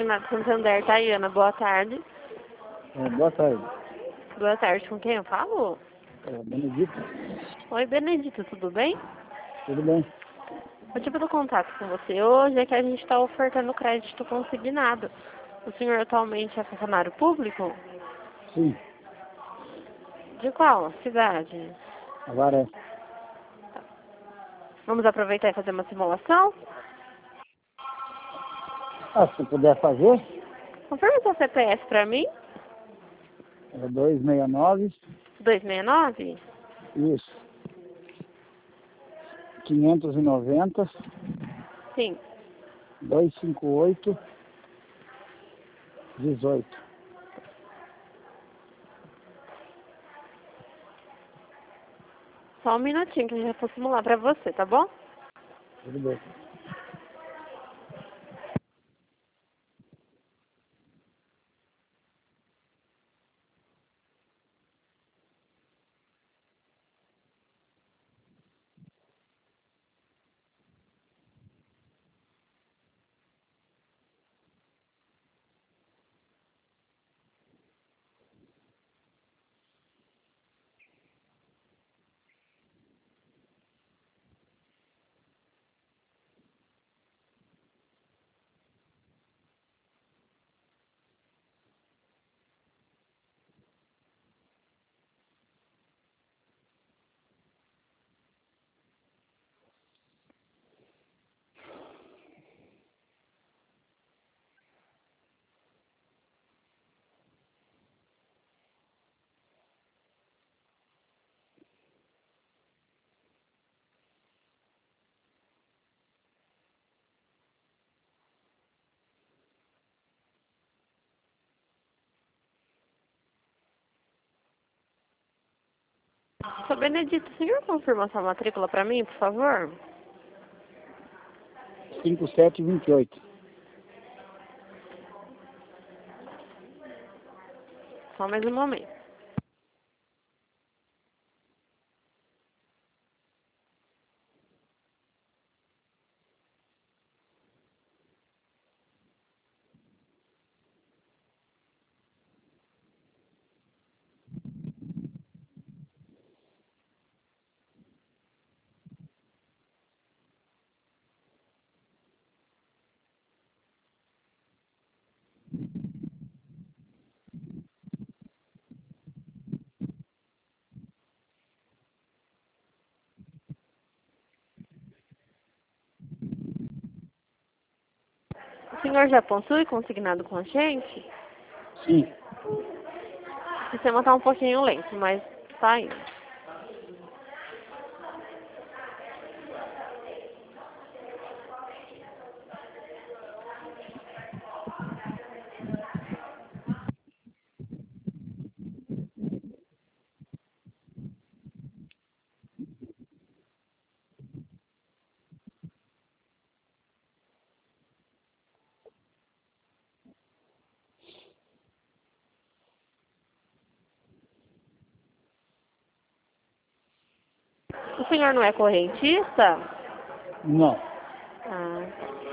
Renato Santander, Tayana, boa tarde. Boa tarde. Boa tarde, com quem eu falo? Benedito. Oi, Benedito, tudo bem? Tudo bem? O motivo do contato com você hoje é que a gente está ofertando crédito consignado. O senhor atualmente é funcionário público? Sim. De qual cidade? Avaré. Vamos aproveitar e fazer uma simulação? Se puder fazer, Confirma seu CPF para mim. é 269, 269? isso. 590, Sim. 258, 18. Só um minutinho que eu já vou simular para você, tá bom? Tudo bem. Sou Benedito, o senhor confirma sua matrícula para mim, por favor? 5728. Só mais um momento. O senhor já possui consignado com a gente? Sim. O sistema está um pouquinho lento, mas tá indo. O senhor não é correntista? Não. Ah,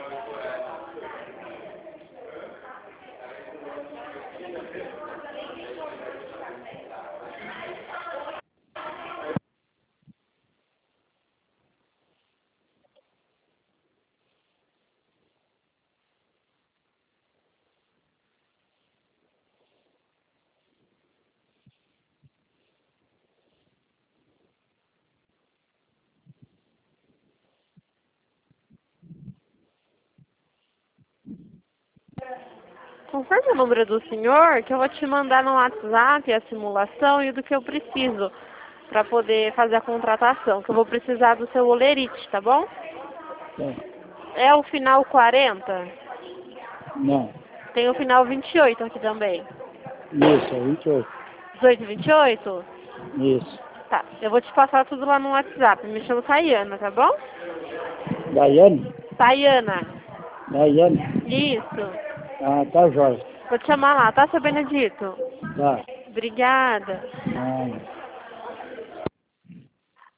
confirme o número do senhor que eu vou te mandar no WhatsApp a simulação e do que eu preciso para poder fazer a contratação, que eu vou precisar do seu olerite, tá bom? É o final 40? Não. Tem o final 28 aqui também. Isso, é 28. 18 e 28? Isso. Tá, eu vou te passar tudo lá no WhatsApp. Me chamo Tayana, tá bom? Daiane? Tayana. Daiane? Isso. Tá jóia. Vou te chamar lá, tá, seu Benedito? Tá. Obrigada. Ah.